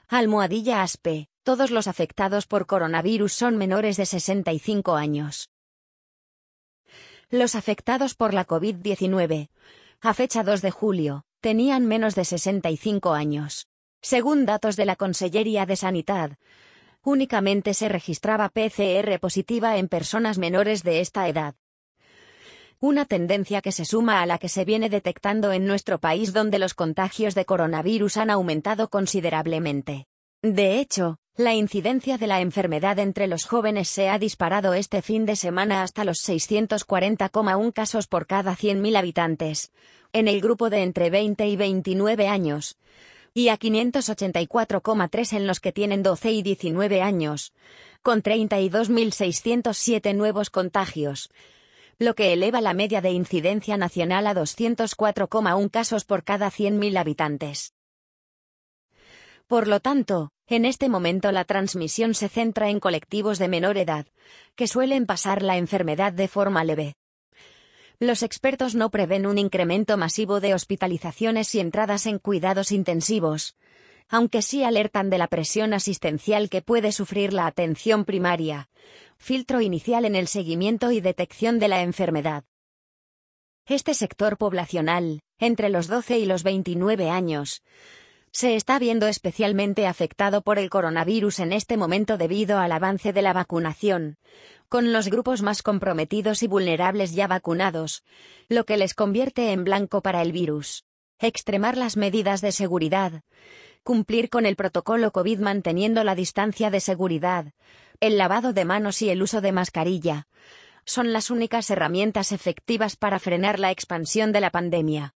Almohadilla ASPE. Todos los afectados por coronavirus son menores de 65 años. Los afectados por la COVID-19, a fecha 2 de julio, tenían menos de 65 años. Según datos de la Conselleria de Sanidad, únicamente se registraba PCR positiva en personas menores de esta edad. Una tendencia que se suma a la que se viene detectando en nuestro país, donde los contagios de coronavirus han aumentado considerablemente. De hecho, la incidencia de la enfermedad entre los jóvenes se ha disparado este fin de semana hasta los 640,1 casos por cada 100.000 habitantes, en el grupo de entre 20 y 29 años, y a 584,3 en los que tienen 12 y 19 años, con 32.607 nuevos contagios, lo que eleva la media de incidencia nacional a 204,1 casos por cada 100.000 habitantes. Por lo tanto, en este momento la transmisión se centra en colectivos de menor edad, que suelen pasar la enfermedad de forma leve. Los expertos no prevén un incremento masivo de hospitalizaciones y entradas en cuidados intensivos, aunque sí alertan de la presión asistencial que puede sufrir la atención primaria, filtro inicial en el seguimiento y detección de la enfermedad. Este sector poblacional, entre los 12 y los 29 años, se está viendo especialmente afectado por el coronavirus en este momento debido al avance de la vacunación, con los grupos más comprometidos y vulnerables ya vacunados, lo que les convierte en blanco para el virus. Extremar las medidas de seguridad, cumplir con el protocolo COVID manteniendo la distancia de seguridad, el lavado de manos y el uso de mascarilla, son las únicas herramientas efectivas para frenar la expansión de la pandemia.